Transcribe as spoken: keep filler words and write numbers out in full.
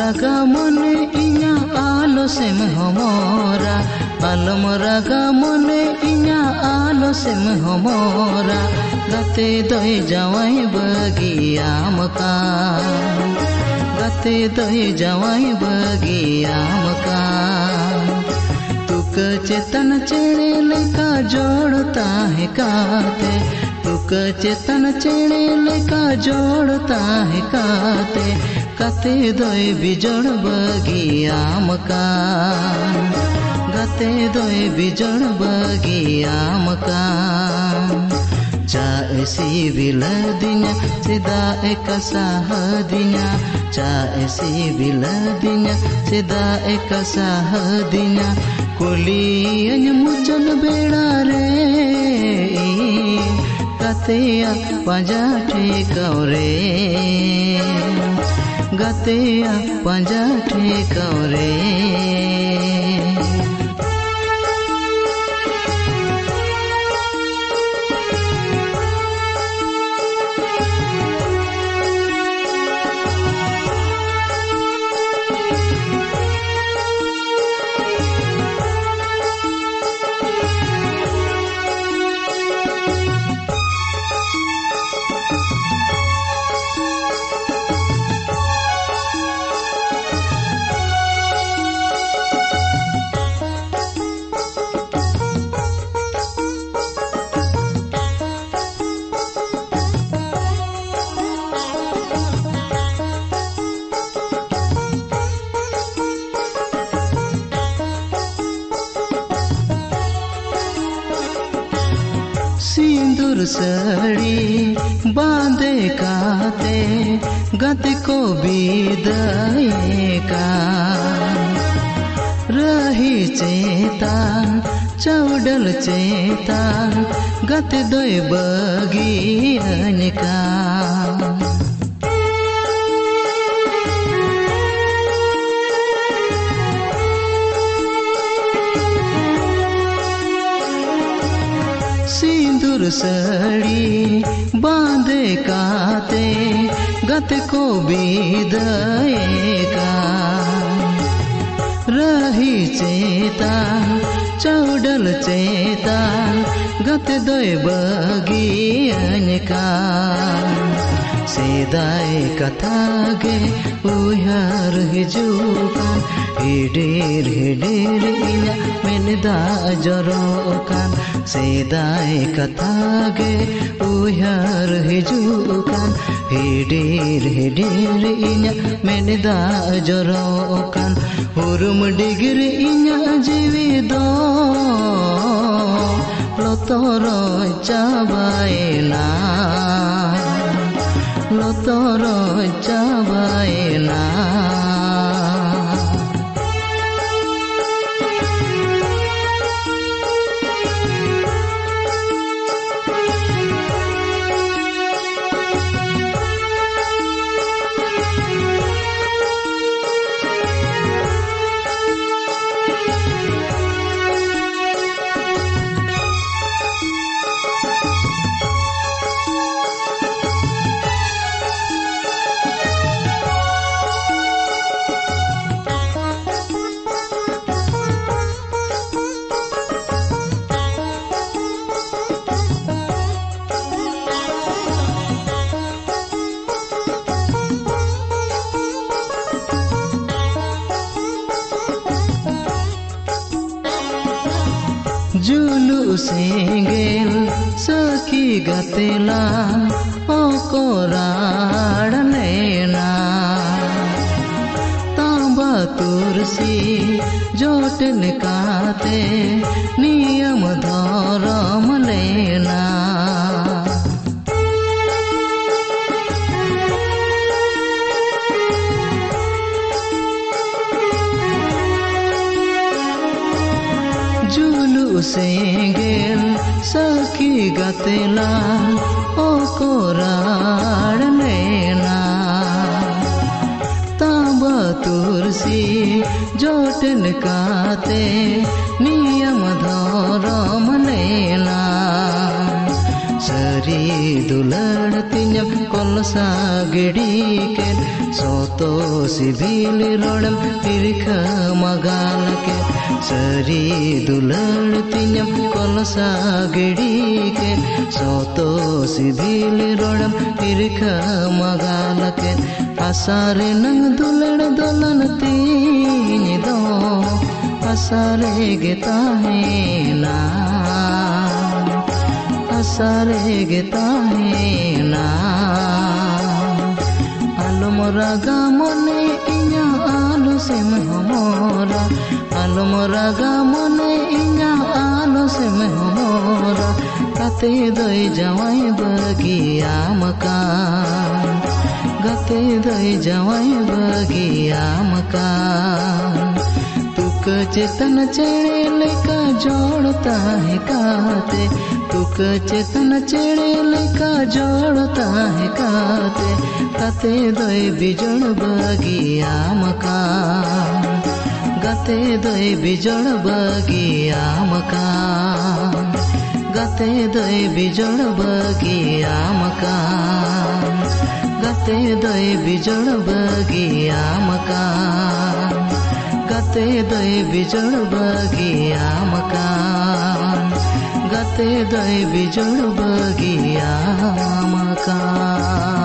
रागा मने इña आलो सेम हमोरा आलम रागा मने इña आलो सेम हमोरा गाते दय जावाई बगियाम का गाते दय जावाई बगियाम का तुक चेतन चेणे लेका जोड़ता है काते तुक चेतन चेणे लेका जोड़ता है काते काते दोय बिजोड़ बगियाम का गाते दोय बिजोड़ बगियाम का चा ऐसी बिलदिnya sida eka sahadinya चा ऐसी बिलदिnya sida eka sahadinya कुलियन मुचल बेड़ा रे गतेया पंजा ठेकाव रे गतेया पंजा ठेकाव रे सिंदूर सड़ी बांधे काते गति को विदाई का रही चेतान चौडल चेतान गति दोय बगियन का सिंदूर सड़ी बांधे काते गत को विदाई का रही चेतान चौडल चेतान गत दोय बगियन का सेदाय कथा गे उयार हिजुकान हिडीर हिडीर इना मेनदा जरोकान सेदाय कथा गे उयार हिजुकान हिडीर हिडीर इना मेनदा जरोकान हुरुम डिगिर इना जीवी दो लोतोर चाबायना लोतोर चाबायना जुलू सेंगेल सखी गतेला ओकोराड़ लेना तांबा तुरसी जोटन काते नियम धरम लेना जुलू सेंगेल सखी गतेला ओकोराड़ लेना तांबा तुरसी जोटन काते नियम धरम लेना सरी दुलड़ तिन्य कोलसा गिड़ी के soto sibili rodam pirikha magal ke sari dulal tinyam kolsa gedi ke soto sibili rodam pirikha magal ke asare nang dulal dolan tini do asare geta hai na asare geta hai na alom raga mone inya alu sem homora alom raga mone inya alu sem homora kate doi jawai bagi amakan gate doi jawai bagi amakan तुक चेतन चेड़े लेका जोड़ता है काते तुक चेतन चेड़े लेका जोड़ता है काते काते दोय बिजोड़ बगिया मकान गाते दोय बिजोड़ बगिया मकान गाते दोय बिजोड़ बगिया मकान गाते दोय बिजोड़ बगिया मकान गाते दोय बिजोड़ बगिया मकान गाते दोय बिजोड़ बगिया मकान।